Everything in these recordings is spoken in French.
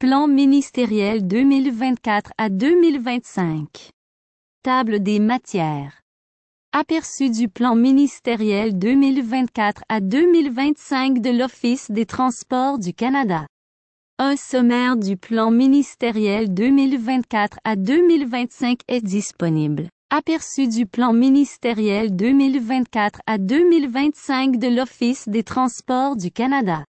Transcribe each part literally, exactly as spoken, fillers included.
Plan ministériel deux mille vingt-quatre à deux mille vingt-cinq. Table des matières. Aperçu du plan ministériel deux mille vingt-quatre à deux mille vingt-cinq de l'Office des transports du Canada. Un sommaire du plan ministériel deux mille vingt-quatre à deux mille vingt-cinq est disponible. Aperçu du plan ministériel deux mille vingt-quatre à deux mille vingt-cinq de l'Office des transports du Canada.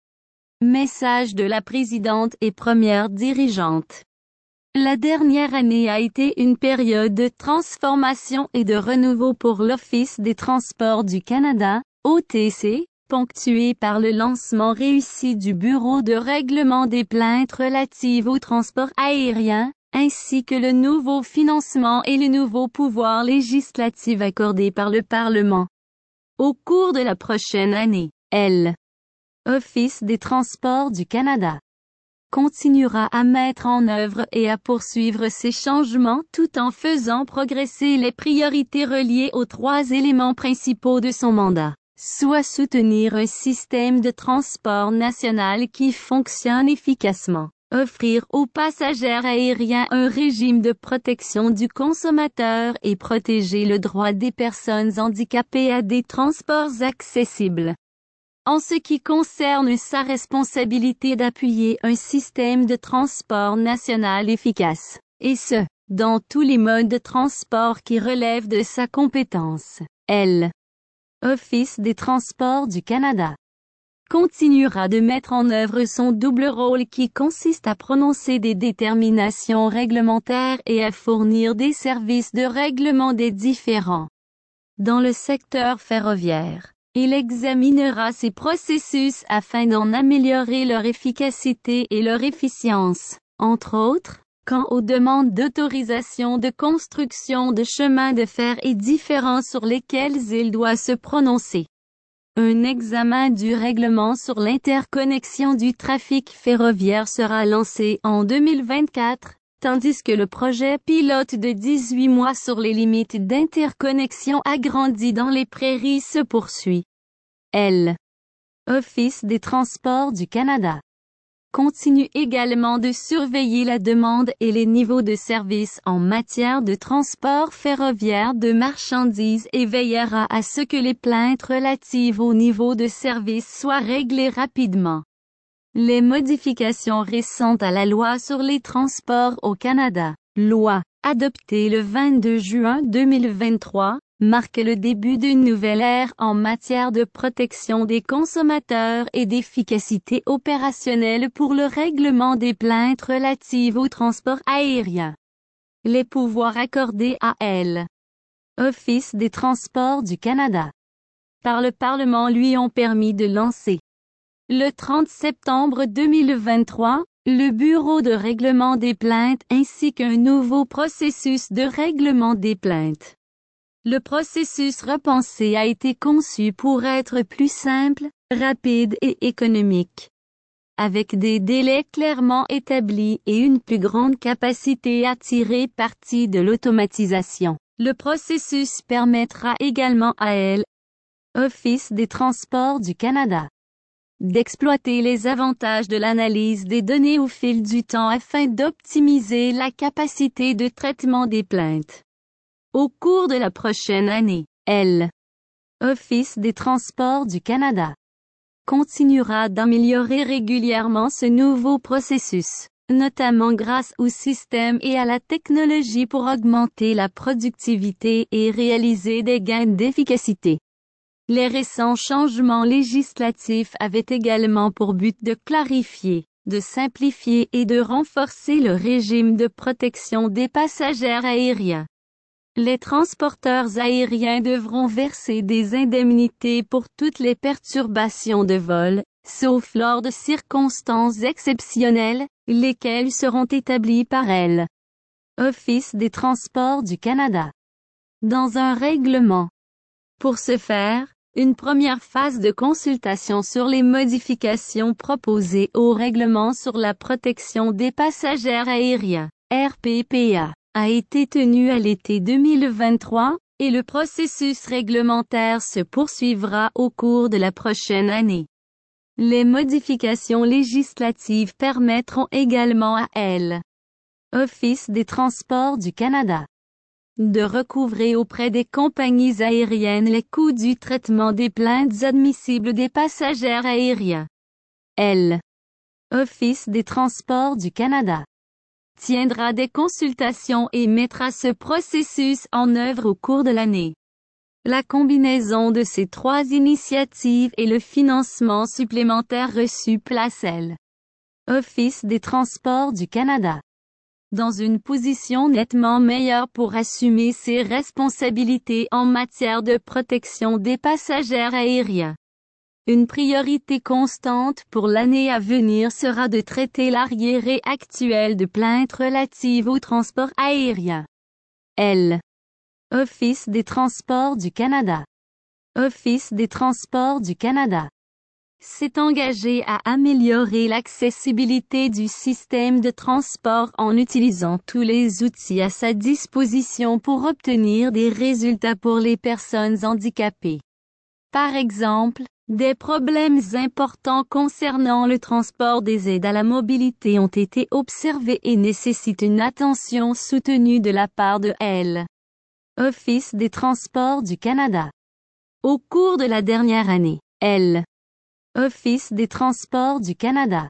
Message de la présidente et première dirigeante. La dernière année a été une période de transformation et de renouveau pour l'Office des transports du Canada, O T C, ponctuée par le lancement réussi du Bureau de règlement des plaintes relatives au transport aérien, ainsi que le nouveau financement et le nouveau pouvoir législatif accordé par le Parlement. Au cours de la prochaine année, L. Office des transports du Canada continuera à mettre en œuvre et à poursuivre ces changements tout en faisant progresser les priorités reliées aux trois éléments principaux de son mandat, soit soutenir un système de transport national qui fonctionne efficacement, offrir aux passagers aériens un régime de protection du consommateur et protéger le droit des personnes handicapées à des transports accessibles. En ce qui concerne sa responsabilité d'appuyer un système de transport national efficace, et ce, dans tous les modes de transport qui relèvent de sa compétence, L. Office des transports du Canada continuera de mettre en œuvre son double rôle qui consiste à prononcer des déterminations réglementaires et à fournir des services de règlement des différends. Dans le secteur ferroviaire, il examinera ces processus afin d'en améliorer leur efficacité et leur efficience, entre autres, quant aux demandes d'autorisation de construction de chemins de fer et différends sur lesquels il doit se prononcer. Un examen du règlement sur l'interconnexion du trafic ferroviaire sera lancé en deux mille vingt-quatre, tandis que le projet pilote de dix-huit mois sur les limites d'interconnexion agrandies dans les prairies se poursuit. L. Office des transports du Canada continue également de surveiller la demande et les niveaux de service en matière de transport ferroviaire de marchandises et veillera à ce que les plaintes relatives au niveau de service soient réglées rapidement. Les modifications récentes à la loi sur les transports au Canada, loi, adoptée le vingt-deux juin deux mille vingt-trois, marquent le début d'une nouvelle ère en matière de protection des consommateurs et d'efficacité opérationnelle pour le règlement des plaintes relatives au transport aérien. Les pouvoirs accordés à L. Office des transports du Canada par le Parlement lui ont permis de lancer le trente septembre deux mille vingt-trois, le Bureau de règlement des plaintes ainsi qu'un nouveau processus de règlement des plaintes. Le processus repensé a été conçu pour être plus simple, rapide et économique, avec des délais clairement établis et une plus grande capacité à tirer parti de l'automatisation. Le processus permettra également à L. Office des transports du Canada d'exploiter les avantages de l'analyse des données au fil du temps afin d'optimiser la capacité de traitement des plaintes. Au cours de la prochaine année, L. Office des transports du Canada continuera d'améliorer régulièrement ce nouveau processus, notamment grâce au système et à la technologie pour augmenter la productivité et réaliser des gains d'efficacité. Les récents changements législatifs avaient également pour but de clarifier, de simplifier et de renforcer le régime de protection des passagers aériens. Les transporteurs aériens devront verser des indemnités pour toutes les perturbations de vol, sauf lors de circonstances exceptionnelles, lesquelles seront établies par L. Office des transports du Canada dans un règlement. Pour ce faire, une première phase de consultation sur les modifications proposées au règlement sur la protection des passagers aériens, R P P A, a été tenue à l'été deux mille vingt-trois, et le processus réglementaire se poursuivra au cours de la prochaine année. Les modifications législatives permettront également à L. Office des Transports du Canada de recouvrer auprès des compagnies aériennes les coûts du traitement des plaintes admissibles des passagers aériens. L. Office des Transports du Canada tiendra des consultations et mettra ce processus en œuvre au cours de l'année. La combinaison de ces trois initiatives et le financement supplémentaire reçu place L. Office des Transports du Canada dans une position nettement meilleure pour assumer ses responsabilités en matière de protection des passagers aériens. Une priorité constante pour l'année à venir sera de traiter l'arriéré actuel de plaintes relatives au transport aérien. L. Office des Transports du Canada. Office des Transports du Canada s'est engagé à améliorer l'accessibilité du système de transport en utilisant tous les outils à sa disposition pour obtenir des résultats pour les personnes handicapées. Par exemple, des problèmes importants concernant le transport des aides à la mobilité ont été observés et nécessitent une attention soutenue de la part de L. Office des Transports du Canada. Au cours de la dernière année, L. Office des Transports du Canada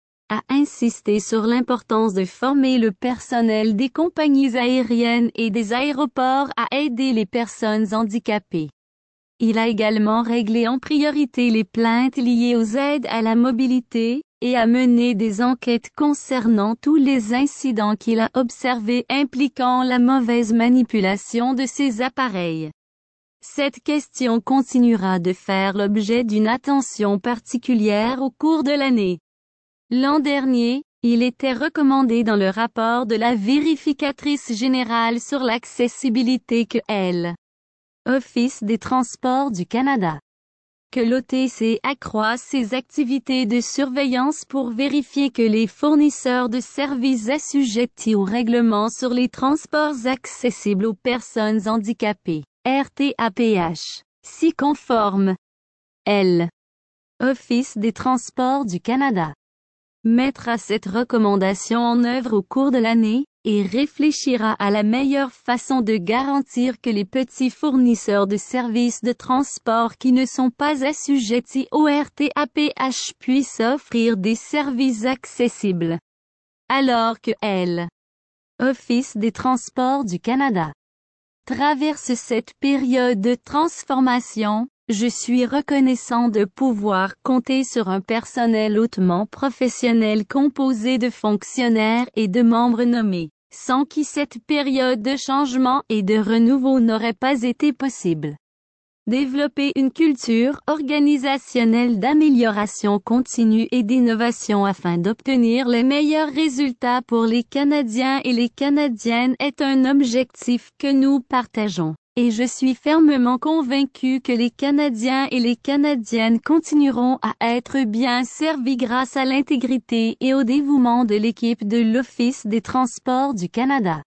a insisté sur l'importance de former le personnel des compagnies aériennes et des aéroports à aider les personnes handicapées. Il a également réglé en priorité les plaintes liées aux aides à la mobilité, et a mené des enquêtes concernant tous les incidents qu'il a observés impliquant la mauvaise manipulation de ces appareils. Cette question continuera de faire l'objet d'une attention particulière au cours de l'année. L'an dernier, il était recommandé dans le rapport de la vérificatrice générale sur l'accessibilité que L. Office des Transports du Canada que l'O T C accroisse ses activités de surveillance pour vérifier que les fournisseurs de services assujettis au règlement sur les transports accessibles aux personnes handicapées, R T A P H, s'y conforment. L. Office des Transports du Canada mettra cette recommandation en œuvre au cours de l'année, et réfléchira à la meilleure façon de garantir que les petits fournisseurs de services de transport qui ne sont pas assujettis au R T A P H puissent offrir des services accessibles. Alors que L. Office des Transports du Canada traverse cette période de transformation, je suis reconnaissant de pouvoir compter sur un personnel hautement professionnel composé de fonctionnaires et de membres nommés, sans qui cette période de changement et de renouveau n'aurait pas été possible. Développer une culture organisationnelle d'amélioration continue et d'innovation afin d'obtenir les meilleurs résultats pour les Canadiens et les Canadiennes est un objectif que nous partageons. Et je suis fermement convaincu que les Canadiens et les Canadiennes continueront à être bien servis grâce à l'intégrité et au dévouement de l'équipe de l'Office des Transports du Canada.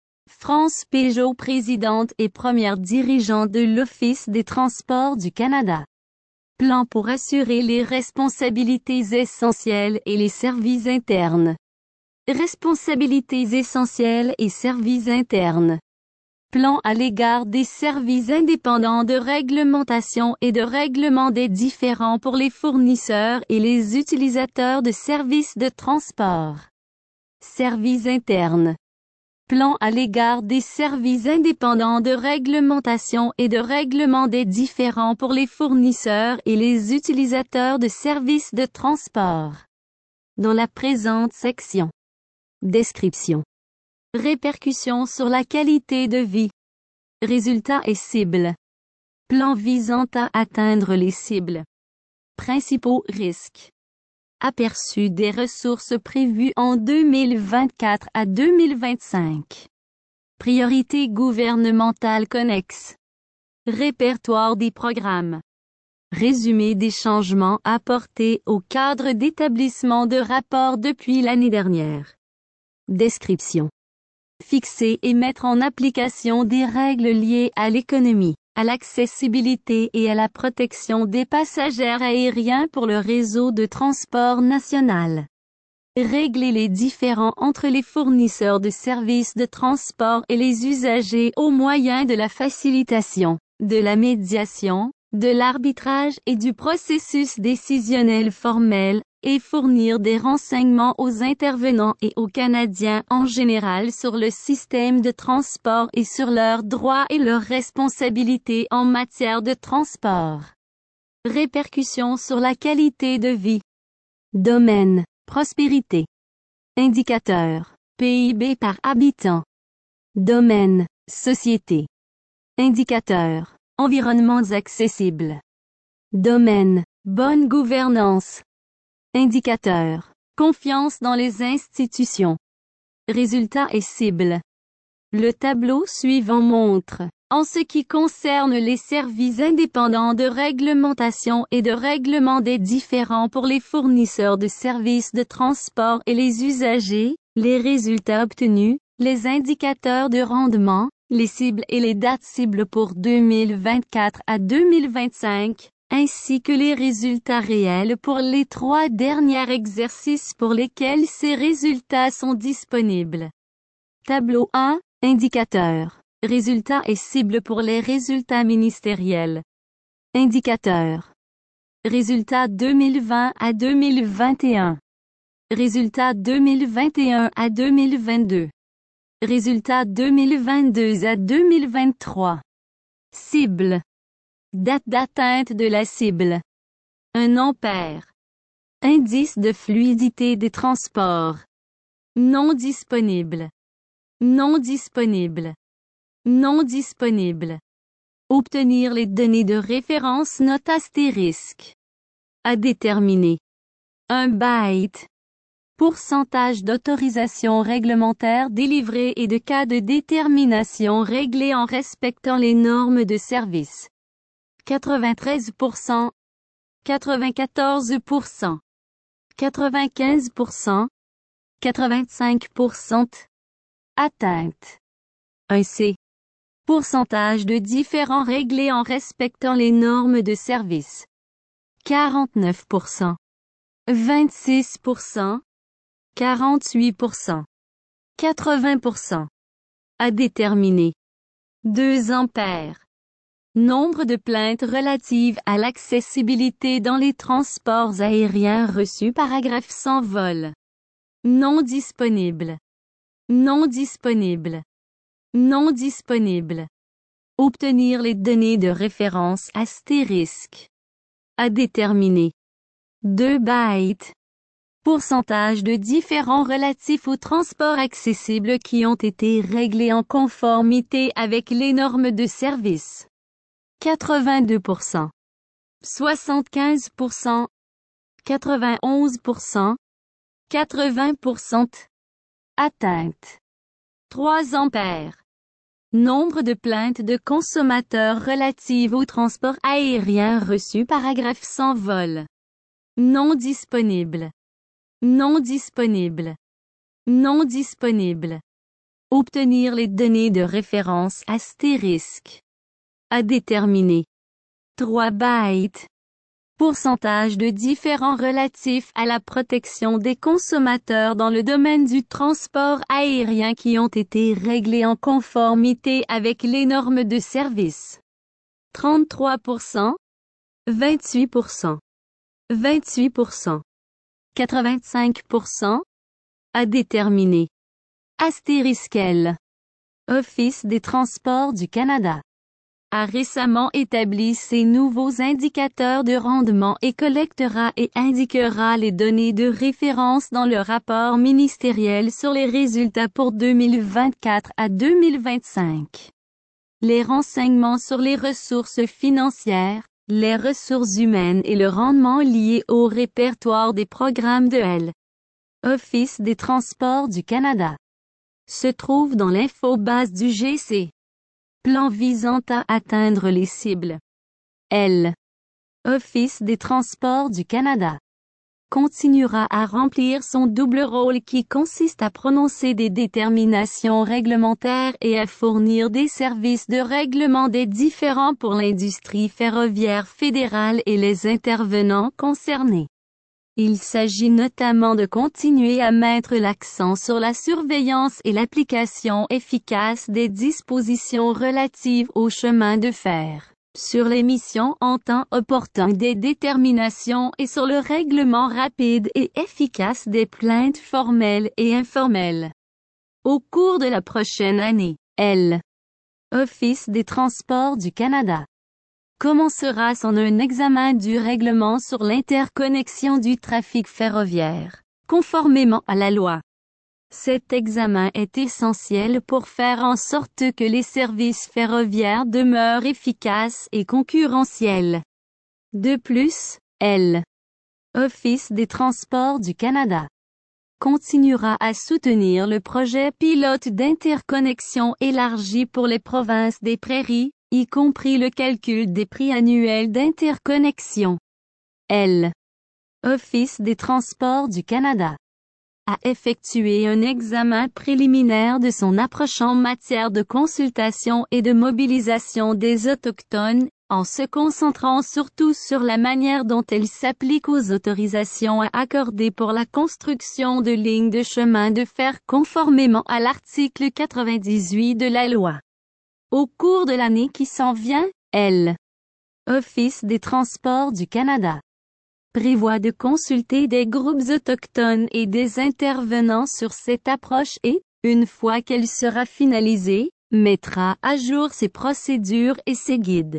France Pégeot, présidente et première dirigeante de l'Office des Transports du Canada. Plan pour assurer les responsabilités essentielles et les services internes. Responsabilités essentielles et services internes. Plan à l'égard des services indépendants de réglementation et de règlement des différends pour les fournisseurs et les utilisateurs de services de transport. Services internes. Plan à l'égard des services indépendants de réglementation et de règlement des différends pour les fournisseurs et les utilisateurs de services de transport. Dans la présente section. Description. Répercussions sur la qualité de vie. Résultats et cibles. Plan visant à atteindre les cibles. Principaux risques. Aperçu des ressources prévues en deux mille vingt-quatre à deux mille vingt-cinq. Priorités gouvernementales connexes. Répertoire des programmes. Résumé des changements apportés au cadre d'établissement de rapports depuis l'année dernière. Description. Fixer et mettre en application des règles liées à l'économie, à l'accessibilité et à la protection des passagers aériens pour le réseau de transport national. Régler les différends entre les fournisseurs de services de transport et les usagers au moyen de la facilitation, de la médiation, de l'arbitrage et du processus décisionnel formel, et fournir des renseignements aux intervenants et aux Canadiens en général sur le système de transport et sur leurs droits et leurs responsabilités en matière de transport. Répercussions sur la qualité de vie. Domaine. Prospérité. Indicateur. P I B par habitant. Domaine. Société. Indicateur. Environnements accessibles. Domaine. Bonne gouvernance. Indicateur. Confiance dans les institutions. Résultats et cibles. Le tableau suivant montre, en ce qui concerne les services indépendants de réglementation et de règlement des différends pour les fournisseurs de services de transport et les usagers, les résultats obtenus, les indicateurs de rendement, les cibles et les dates cibles pour deux mille vingt-quatre à deux mille vingt-cinq, ainsi que les résultats réels pour les trois derniers exercices pour lesquels ces résultats sont disponibles. Tableau un, Indicateurs. Résultats et cibles pour les résultats ministériels. Indicateurs. Résultats deux mille vingt à deux mille vingt et un. Résultats deux mille vingt et un à deux mille vingt-deux. Résultats deux mille vingt-deux à deux mille vingt-trois. Cible. Date d'atteinte de la cible. un ampère. Indice de fluidité des transports. Non disponible. Non disponible. Non disponible. Obtenir les données de référence note astérisque. À déterminer. un byte. Pourcentage d'autorisation réglementaire délivrée et de cas de détermination réglés en respectant les normes de service. quatre-vingt-treize pour cent. quatre-vingt-quatorze pour cent. quatre-vingt-quinze pour cent. quatre-vingt-cinq pour cent. Atteinte. un C. Pourcentage de différends réglés en respectant les normes de service. quarante-neuf pour cent. vingt-six pour cent. quarante-huit pour cent. quatre-vingts pour cent. À déterminer. deux ampères. Nombre de plaintes relatives à l'accessibilité dans les transports aériens reçus paragraphe sans vol. Non disponible. Non disponible. Non disponible. Obtenir les données de référence astérisque. À déterminer. deux bytes. Pourcentage de différends relatifs aux transports accessibles qui ont été réglés en conformité avec les normes de service. quatre-vingt-deux pour cent. soixante-quinze pour cent. quatre-vingt-onze pour cent. quatre-vingts pour cent. Atteinte. trois ampères. Nombre de plaintes de consommateurs relatives au transport aérien reçus paragraphe sans vol. Non disponible. Non disponible. Non disponible. Obtenir les données de référence astérisque. À déterminer. trois bytes. Pourcentage de différends relatifs à la protection des consommateurs dans le domaine du transport aérien qui ont été réglés en conformité avec les normes de service. trente-trois pour cent. vingt-huit pour cent. vingt-huit pour cent. quatre-vingt-cinq pour cent. À déterminer. Astérisque L. Office des transports du Canada a récemment établi ses nouveaux indicateurs de rendement et collectera et indiquera les données de référence dans le rapport ministériel sur les résultats pour deux mille vingt-quatre à deux mille vingt-cinq. Les renseignements sur les ressources financières, les ressources humaines et le rendement liés au répertoire des programmes de L. Office des transports du Canada se trouvent dans l'infobase du G C. Plan visant à atteindre les cibles. L. Office des transports du Canada. continuera à remplir son double rôle qui consiste à prononcer des déterminations réglementaires et à fournir des services de règlement des différends pour l'industrie ferroviaire fédérale et les intervenants concernés. Il s'agit notamment de continuer à mettre l'accent sur la surveillance et l'application efficace des dispositions relatives au chemin de fer, sur l'émission en temps opportun des déterminations et sur le règlement rapide et efficace des plaintes formelles et informelles. Au cours de la prochaine année, L. Office des Transports du Canada commencera son un examen du règlement sur l'interconnexion du trafic ferroviaire, conformément à la loi. Cet examen est essentiel pour faire en sorte que les services ferroviaires demeurent efficaces et concurrentiels. De plus, L. Office des Transports du Canada continuera à soutenir le projet pilote d'interconnexion élargi pour les provinces des Prairies, y compris le calcul des prix annuels d'interconnexion. L. Office des Transports du Canada a effectué un examen préliminaire de son approche en matière de consultation et de mobilisation des Autochtones, en se concentrant surtout sur la manière dont elle s'applique aux autorisations à accorder pour la construction de lignes de chemin de fer conformément à l'article quatre-vingt-dix-huit de la loi. Au cours de l'année qui s'en vient, L. Office des Transports du Canada prévoit de consulter des groupes autochtones et des intervenants sur cette approche et, une fois qu'elle sera finalisée, mettra à jour ses procédures et ses guides.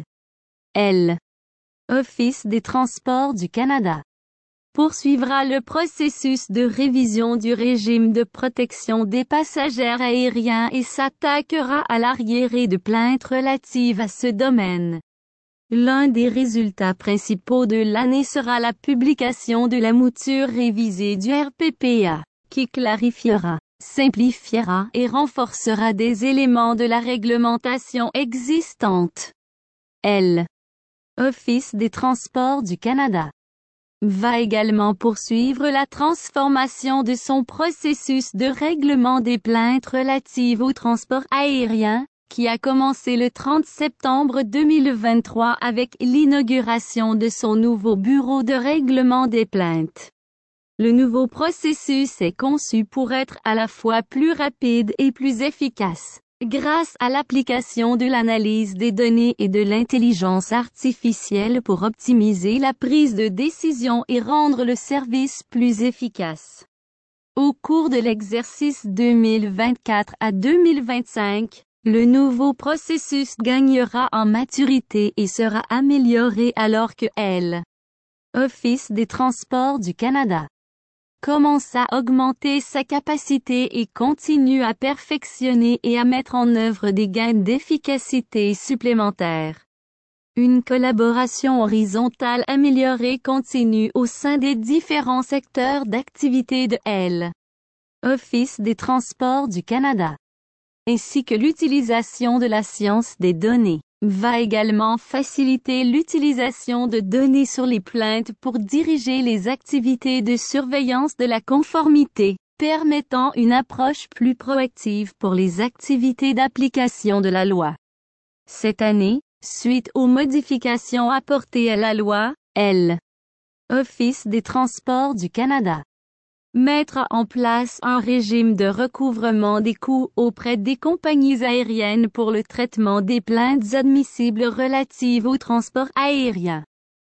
L. Office des Transports du Canada poursuivra le processus de révision du régime de protection des passagers aériens et s'attaquera à l'arriéré de plaintes relatives à ce domaine. L'un des résultats principaux de l'année sera la publication de la mouture révisée du R P P A, qui clarifiera, simplifiera et renforcera des éléments de la réglementation existante. L. Office des Transports du Canada va également poursuivre la transformation de son processus de règlement des plaintes relatives au transport aérien, qui a commencé le trente septembre deux mille vingt-trois avec l'inauguration de son nouveau bureau de règlement des plaintes. Le nouveau processus est conçu pour être à la fois plus rapide et plus efficace, grâce à l'application de l'analyse des données et de l'intelligence artificielle pour optimiser la prise de décision et rendre le service plus efficace. Au cours de l'exercice deux mille vingt-quatre à deux mille vingt-cinq, le nouveau processus gagnera en maturité et sera amélioré alors que L. Office des Transports du Canada commence à augmenter sa capacité et continue à perfectionner et à mettre en œuvre des gains d'efficacité supplémentaires. Une collaboration horizontale améliorée continue au sein des différents secteurs d'activité de L. Office des Transports du Canada, ainsi que l'utilisation de la science des données, va également faciliter l'utilisation de données sur les plaintes pour diriger les activités de surveillance de la conformité, permettant une approche plus proactive pour les activités d'application de la loi. Cette année, suite aux modifications apportées à la loi, L. Office des Transports du Canada mettre en place un régime de recouvrement des coûts auprès des compagnies aériennes pour le traitement des plaintes admissibles relatives au transport aérien.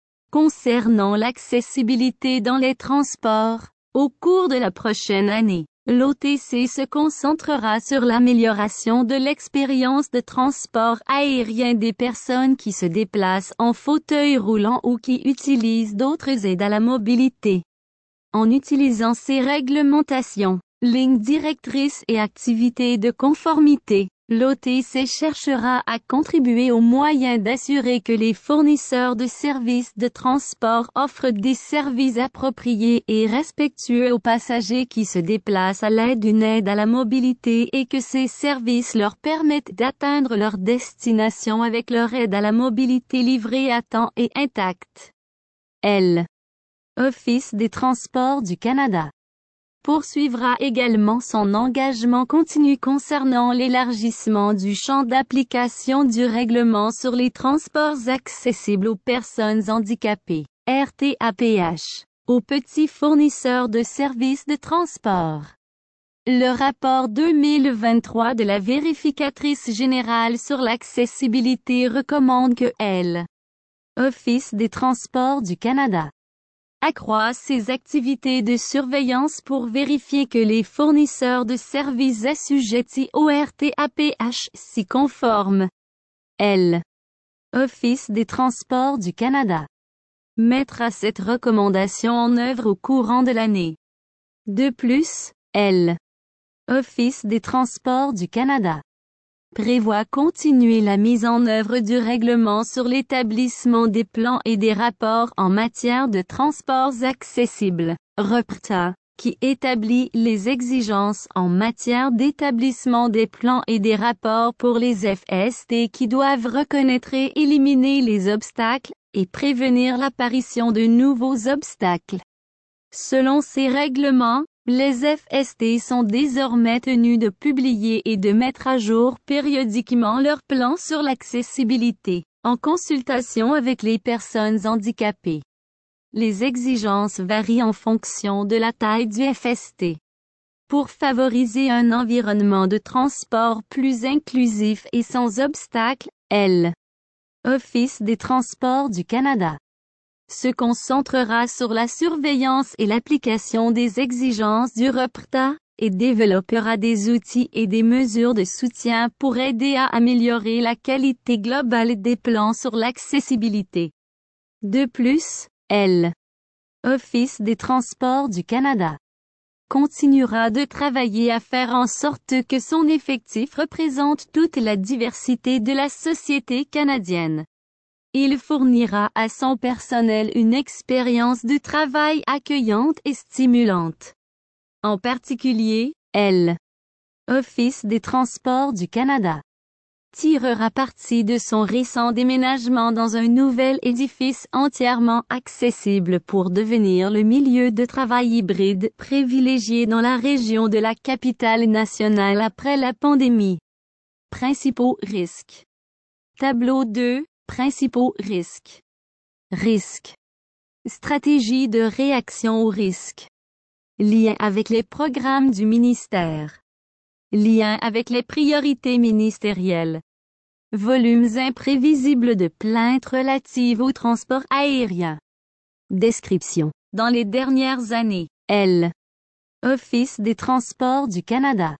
Concernant l'accessibilité dans les transports, au cours de la prochaine année, l'O T C se concentrera sur l'amélioration de l'expérience de transport aérien des personnes qui se déplacent en fauteuil roulant ou qui utilisent d'autres aides à la mobilité. En utilisant ces réglementations, lignes directrices et activités de conformité, l'O T C cherchera à contribuer aux moyens d'assurer que les fournisseurs de services de transport offrent des services appropriés et respectueux aux passagers qui se déplacent à l'aide d'une aide à la mobilité et que ces services leur permettent d'atteindre leur destination avec leur aide à la mobilité livrée à temps et intacte. L. Office des Transports du Canada poursuivra également son engagement continu concernant l'élargissement du champ d'application du règlement sur les transports accessibles aux personnes handicapées, R T A P H, aux petits fournisseurs de services de transport. Le rapport deux mille vingt-trois de la vérificatrice générale sur l'accessibilité recommande que L. Office des Transports du Canada accroît ses activités de surveillance pour vérifier que les fournisseurs de services assujettis au R T A P H s'y conforment. L. Office des Transports du Canada mettra cette recommandation en œuvre au courant de l'année. De plus, L. Office des Transports du Canada prévoit continuer la mise en œuvre du règlement sur l'établissement des plans et des rapports en matière de transports accessibles, R P T A, qui établit les exigences en matière d'établissement des plans et des rapports pour les F S T qui doivent reconnaître et éliminer les obstacles, et prévenir l'apparition de nouveaux obstacles. Selon ces règlements, les F S T sont désormais tenus de publier et de mettre à jour périodiquement leurs plans sur l'accessibilité, en consultation avec les personnes handicapées. Les exigences varient en fonction de la taille du F S T. Pour favoriser un environnement de transport plus inclusif et sans obstacles, L. Office des Transports du Canada se concentrera sur la surveillance et l'application des exigences du R P T A, et développera des outils et des mesures de soutien pour aider à améliorer la qualité globale des plans sur l'accessibilité. De plus, L. Office des Transports du Canada continuera de travailler à faire en sorte que son effectif représente toute la diversité de la société canadienne. Il fournira à son personnel une expérience de travail accueillante et stimulante. En particulier, L. Office des Transports du Canada tirera parti de son récent déménagement dans un nouvel édifice entièrement accessible pour devenir le milieu de travail hybride privilégié dans la région de la capitale nationale après la pandémie. Principaux risques. Tableau deux. Principaux risques. Risques. Stratégie de réaction aux risques. Lien avec les programmes du ministère. Lien avec les priorités ministérielles. Volumes imprévisibles de plaintes relatives au transport aérien. Description. Dans les dernières années, L. Office des Transports du Canada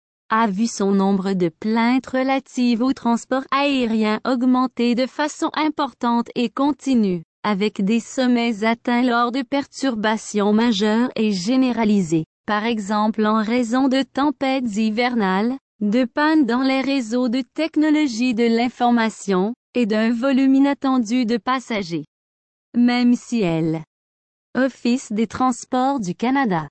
a vu son nombre de plaintes relatives au transport aérien augmenter de façon importante et continue, avec des sommets atteints lors de perturbations majeures et généralisées, par exemple en raison de tempêtes hivernales, de pannes dans les réseaux de technologie de l'information, et d'un volume inattendu de passagers. Même si L. Office des Transports du Canada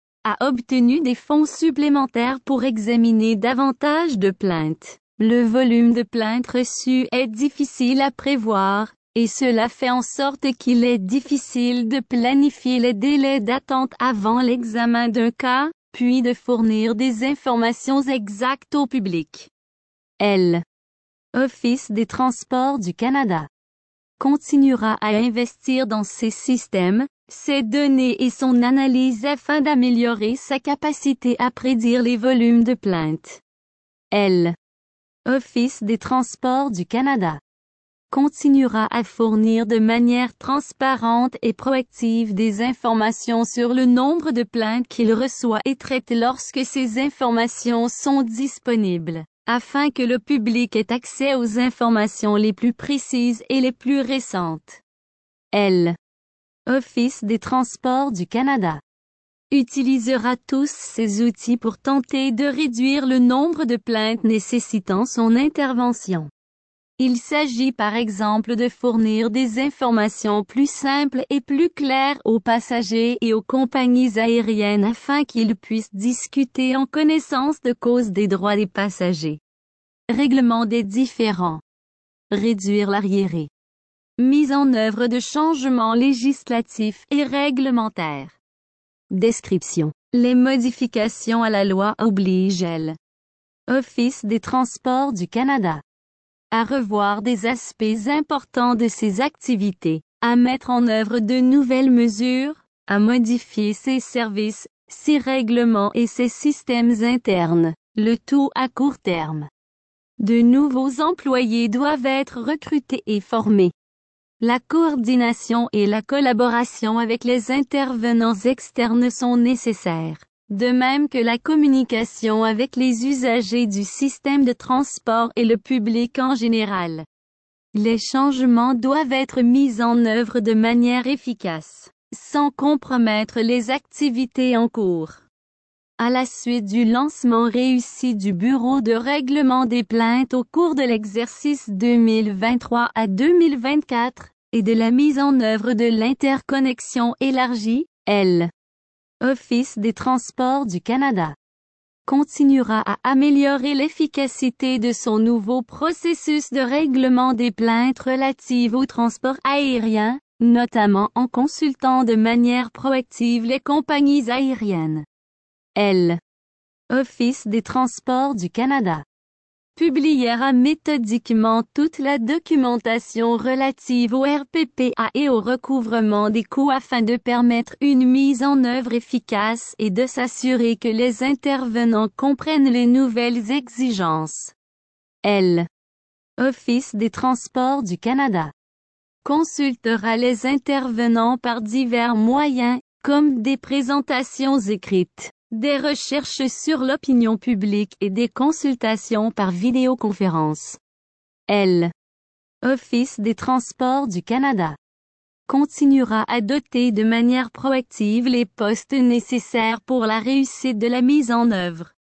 a obtenu des fonds supplémentaires pour examiner davantage de plaintes, le volume de plaintes reçues est difficile à prévoir, et cela fait en sorte qu'il est difficile de planifier les délais d'attente avant l'examen d'un cas, puis de fournir des informations exactes au public. L. Office des Transports du Canada continuera à investir dans ses systèmes, ses données et son analyse afin d'améliorer sa capacité à prédire les volumes de plaintes. L. Office des Transports du Canada continuera à fournir de manière transparente et proactive des informations sur le nombre de plaintes qu'il reçoit et traite lorsque ces informations sont disponibles, afin que le public ait accès aux informations les plus précises et les plus récentes. L. Office des Transports du Canada utilisera tous ces outils pour tenter de réduire le nombre de plaintes nécessitant son intervention. Il s'agit par exemple de fournir des informations plus simples et plus claires aux passagers et aux compagnies aériennes afin qu'ils puissent discuter en connaissance de cause des droits des passagers. Règlement des différends. Réduire l'arriéré. Mise en œuvre de changements législatifs et réglementaires. Description. Les modifications à la loi obligent l. Office des Transports du Canada à revoir des aspects importants de ses activités, à mettre en œuvre de nouvelles mesures, à modifier ses services, ses règlements et ses systèmes internes, le tout à court terme. De nouveaux employés doivent être recrutés et formés. La coordination et la collaboration avec les intervenants externes sont nécessaires, de même que la communication avec les usagers du système de transport et le public en général. Les changements doivent être mis en œuvre de manière efficace, sans compromettre les activités en cours. À la suite du lancement réussi du Bureau de règlement des plaintes au cours de l'exercice deux mille vingt-trois à deux mille vingt-quatre, et de la mise en œuvre de l'interconnexion élargie, L. Office des Transports du Canada continuera à améliorer l'efficacité de son nouveau processus de règlement des plaintes relatives au transport aérien, notamment en consultant de manière proactive les compagnies aériennes. L. Office des Transports du Canada publiera méthodiquement toute la documentation relative au R P P A et au recouvrement des coûts afin de permettre une mise en œuvre efficace et de s'assurer que les intervenants comprennent les nouvelles exigences. L. Office des Transports du Canada consultera les intervenants par divers moyens, comme des présentations écrites, des recherches sur l'opinion publique et des consultations par vidéoconférence. L. Office des Transports du Canada continuera à doter de manière proactive les postes nécessaires pour la réussite de la mise en œuvre